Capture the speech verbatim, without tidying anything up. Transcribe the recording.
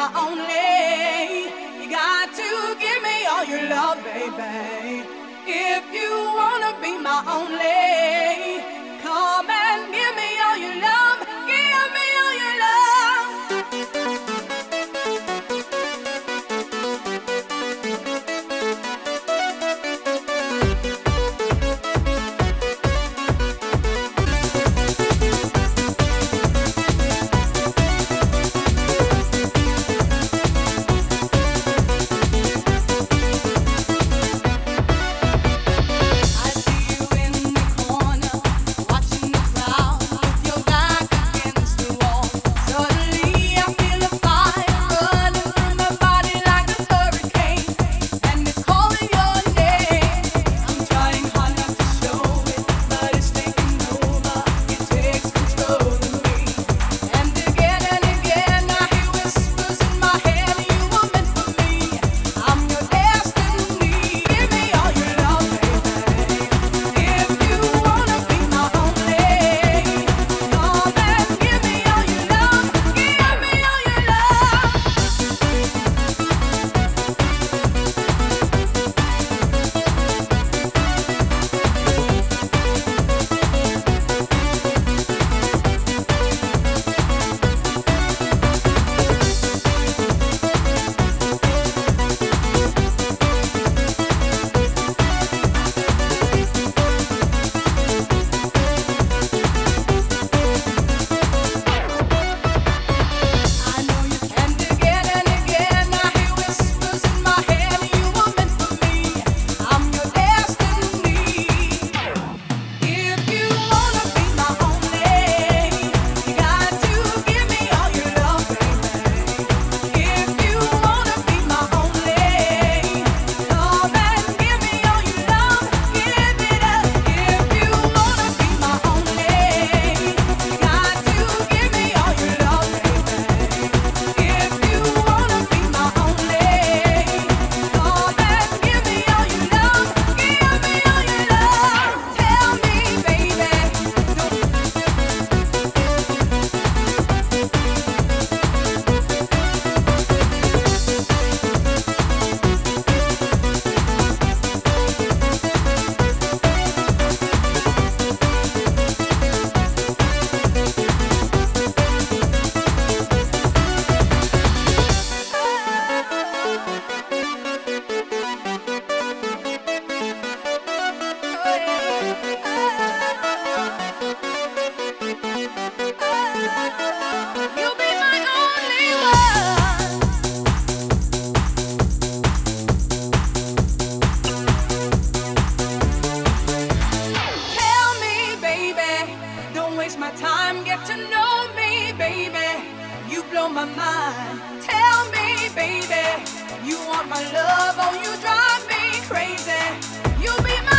my only. You got to give me all your love, baby. If you wanna be my only, come and give me all your love. Give me all your love. My time, get to know me, baby. You blow my mind. Tell me, baby, you want my love, oh, you drive me crazy. You be my